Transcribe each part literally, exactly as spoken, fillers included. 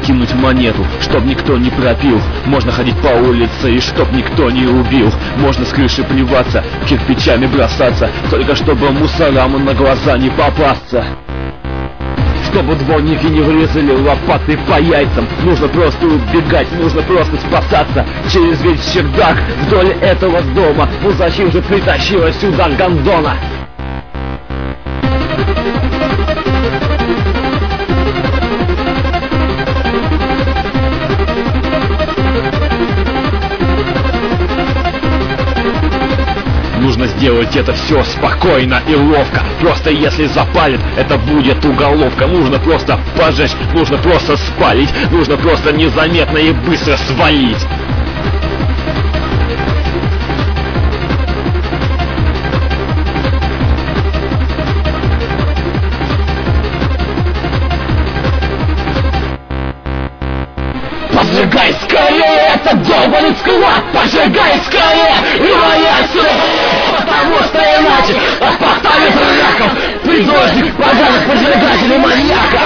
кинуть монету, чтоб никто не пропил. Можно ходить по улице, и чтоб никто не убил. Можно с крыши плеваться, кирпичами бросаться, только чтобы мусорам на глаза не попасться. Чтобы дворники не врезали лопатой по яйцам. Нужно просто убегать, нужно просто спасаться. Через весь чердак вдоль этого дома. Ну зачем же притащила сюда гондона? Нужно сделать это все спокойно и ловко. Просто если запалит, это будет уголовка. Нужно просто пожечь, нужно просто спалить, нужно просто незаметно и быстро свалить. Поджигай скорее этот долбанный склад! Поджигай скорее! И моя потому что иначе поставит раков придорожник пожарных поджигателей маньяка!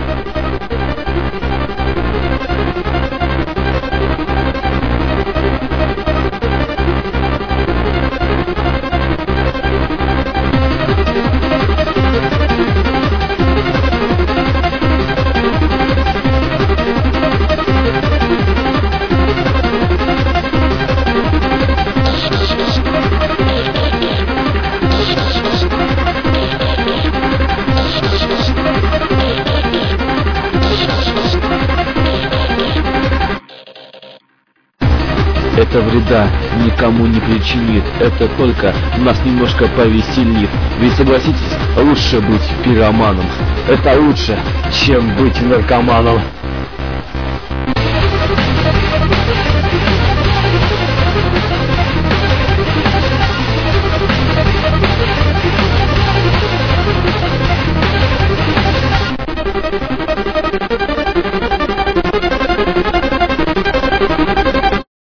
Это вреда никому не причинит, это только нас немножко повеселит. Ведь согласитесь, лучше быть пироманом. Это лучше, чем быть наркоманом.